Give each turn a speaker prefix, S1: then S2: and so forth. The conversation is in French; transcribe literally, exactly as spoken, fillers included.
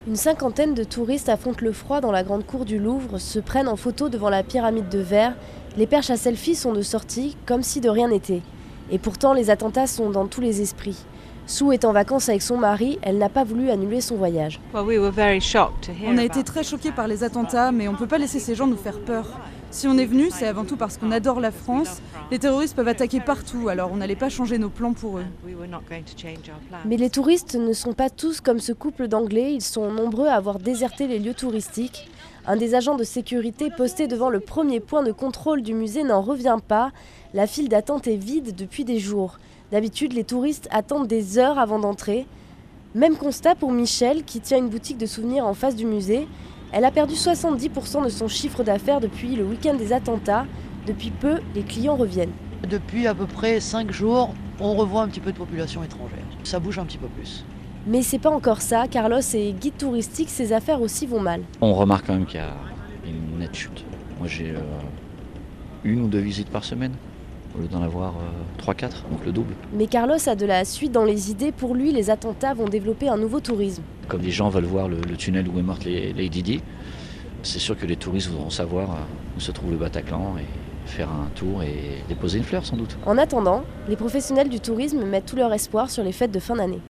S1: Une cinquantaine de touristes affrontent le froid dans la grande cour du Louvre, se prennent en photo devant la pyramide de verre. Les perches à selfie sont de sortie, comme si de rien n'était. Et pourtant, les attentats sont dans tous les esprits. Sue est en vacances avec son mari, elle n'a pas voulu annuler son voyage.
S2: On a été très choqués par les attentats, mais on ne peut pas laisser ces gens nous faire peur. Si on est venu, c'est avant tout parce qu'on adore la France. Les terroristes peuvent attaquer partout, alors on n'allait pas changer nos plans pour eux.
S1: Mais les touristes ne sont pas tous comme ce couple d'Anglais, ils sont nombreux à avoir déserté les lieux touristiques. Un des agents de sécurité posté devant le premier point de contrôle du musée n'en revient pas. La file d'attente est vide depuis des jours. D'habitude, les touristes attendent des heures avant d'entrer. Même constat pour Michel, qui tient une boutique de souvenirs en face du musée. Elle a perdu soixante-dix pour cent de son chiffre d'affaires depuis le week-end des attentats. Depuis peu, les clients reviennent.
S3: Depuis à peu près cinq jours, on revoit un petit peu de population étrangère. Ça bouge un petit peu plus.
S1: Mais c'est pas encore ça. Carlos est guide touristique, ses affaires aussi vont mal.
S4: On remarque quand même qu'il y a une nette chute. Moi j'ai euh, une ou deux visites par semaine, au lieu d'en avoir euh, trois quatre, donc le double.
S1: Mais Carlos a de la suite dans les idées. Pour lui, les attentats vont développer un nouveau tourisme.
S4: Comme les gens veulent voir le, le tunnel où est morte Lady Di, c'est sûr que les touristes voudront savoir où se trouve le Bataclan et faire un tour et déposer une fleur sans doute.
S1: En attendant, les professionnels du tourisme mettent tout leur espoir sur les fêtes de fin d'année.